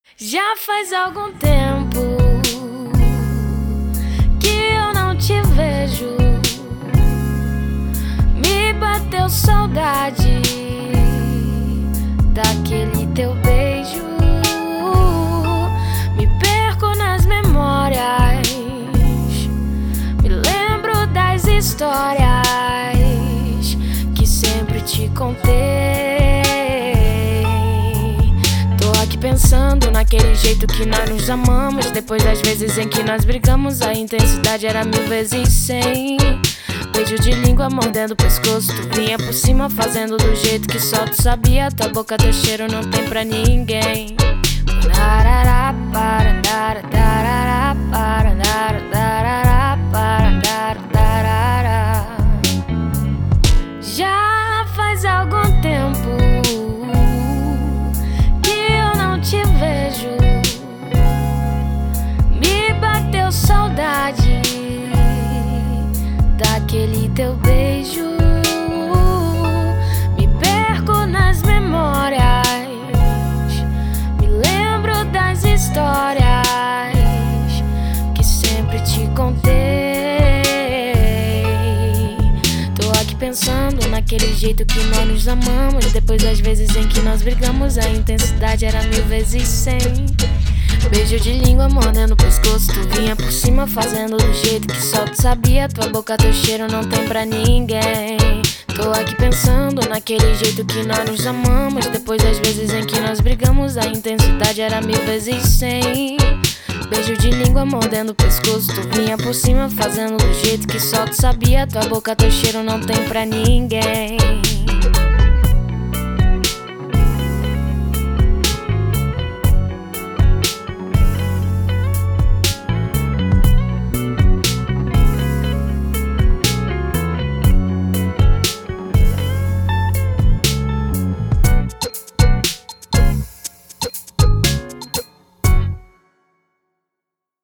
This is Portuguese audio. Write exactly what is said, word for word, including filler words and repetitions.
Já faz algum tempo que eu não te vejo. Me bateu saudade daquele teu beijo. Me perco nas memórias, me lembro das histórias que sempre te contei. Pensando naquele jeito que nós nos amamos, depois das vezes em que nós brigamos, a intensidade era mil vezes cem. Beijo de língua mordendo o pescoço, tu vinha por cima fazendo do jeito que só tu sabia. Tua boca, teu cheiro não tem pra ninguém. Já faz algum tempo saudade daquele teu beijo. Me perco nas memórias, me lembro das histórias que sempre te contei. Tô aqui pensando naquele jeito que nós nos amamos, depois das vezes em que nós brigamos, a intensidade era mil vezes cem. Beijo de língua mordendo o pescoço, tu vinha por cima fazendo do jeito que só tu sabia. Tua boca, teu cheiro não tem pra ninguém. Tô aqui pensando naquele jeito que nós nos amamos, depois das vezes em que nós brigamos, a intensidade era mil vezes cem. Beijo de língua mordendo o pescoço, tu vinha por cima fazendo do jeito que só tu sabia. Tua boca, teu cheiro não tem pra ninguém.